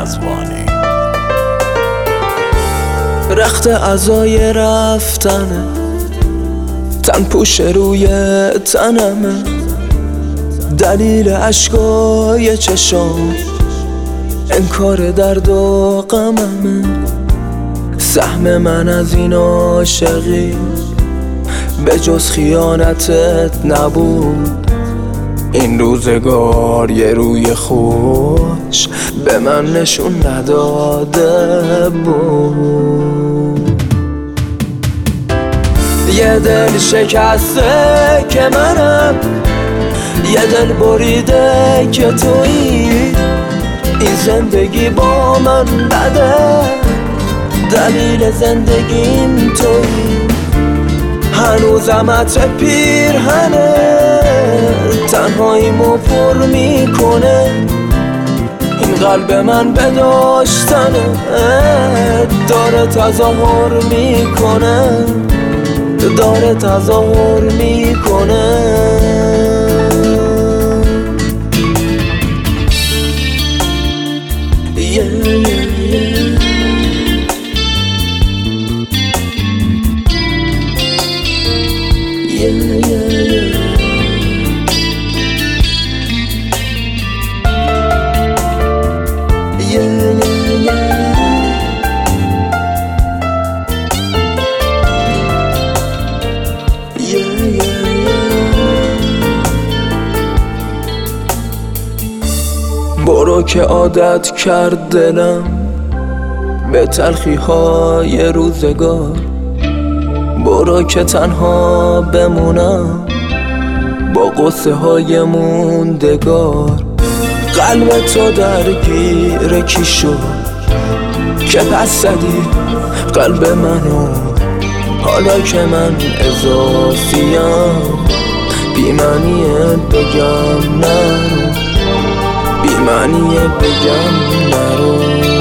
رضوانی. رخت عزای رفتنه، تن پوش روی تنمه، دلیل عشقای چشام انکار درد و غممه. سهم من از این عاشقی به جز خیانتت نبود. این روزگار یه روی خوش به من نشون نداده بود. یه دل شکسته که منم، یه دل بریده که تویی. این زندگی با من بده، دلیل زندگیم تویی. هنوزم عطر پیرهنه تنهاییمو پر میکنه. این قلب من به داشتنه داره تظاهر میکنه، داره تظاهر میکنه. برو که عادت کرد دلم به تلخی های روزگار. برو که تنها بمونم با قصه های موندگار. قلب تو درگیر کی شد که پس زدی قلب منو؟ حالا که من اضافیم بی‌معنیه بگم نرو، بی‌معنیه بگم نرو.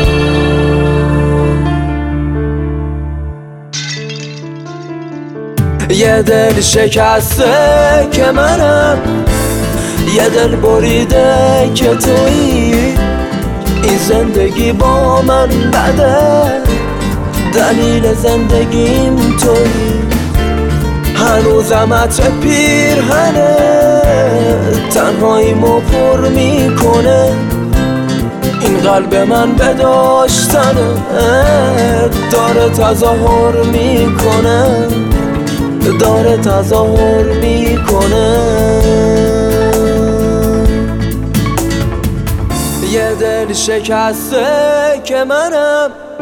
یه دل شکسته که منم، یه دل بریده که تویی. این زندگی با من بده، دلیل زندگیم تویی. هنوزم عطر پیرهنه تنهاییمو پر میکنه. این قلب من به داشتنه داره تظاهر میکنه، داره تظاهر میکنه. یه دل شکسته که منم،